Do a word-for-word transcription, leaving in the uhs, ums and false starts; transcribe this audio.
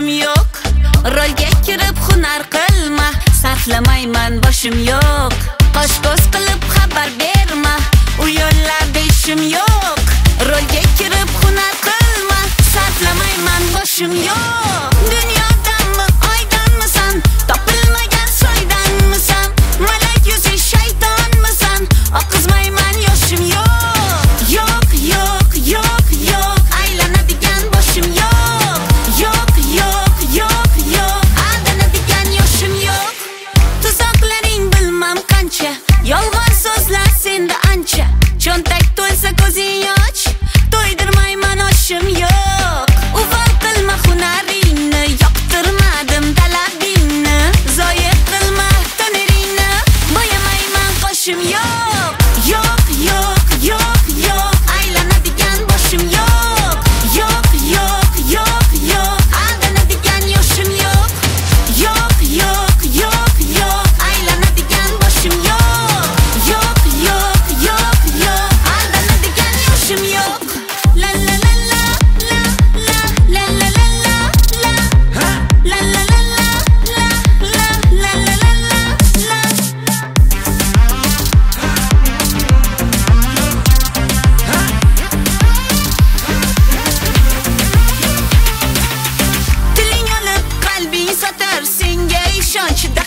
boshim yo'q. Rolga kirib hunar qilma, sarflamayman boshim yo'q. Qosh ko'z qilib xabar berma, u yo'llarda ishim yo'q. Rolga kirib hunar qilma, sarflamayman boshim yo'q. Dunyodanmi, oydanmisan, topilmagan soydanmisan, malak yuzi shaytonmisan, oqizmayman yoshim yo'q. Yo'q, yo'q, yo'q, yo'q, aylanadigan boshim yo'q. Yo'q, yo'q, yo'q, yo'q, aldanadigan yoshim yo'q. Tuzoqlaring bilmam qancha, yolg'on so'zlar senda ancha. Cho'ntak to'lsa ko'zing och, to'ydirmayman oshim yo'q. Uvol qilma hunaringni, yoqtirmadim talabingni. Zoya qilma toneringni, bo'yamayman qoshim yo'q. Yo'q, yo'q, yo'q, yo'q, aylanadigan boshim yo'q. Yo'q, yo'q, yo'q, yo'q, aldanadigan yoshim yo'q. Yo'q, yo'q, yo'q, yo'q, aylanadigan boshim yo'q. Yo'q, yo'q, yo'q, yo'q, aldanadigan yoshim yo'q. La la la la la la la la la la la la la la la la la la la. Tiling olib qalbing sotar, senga ishonch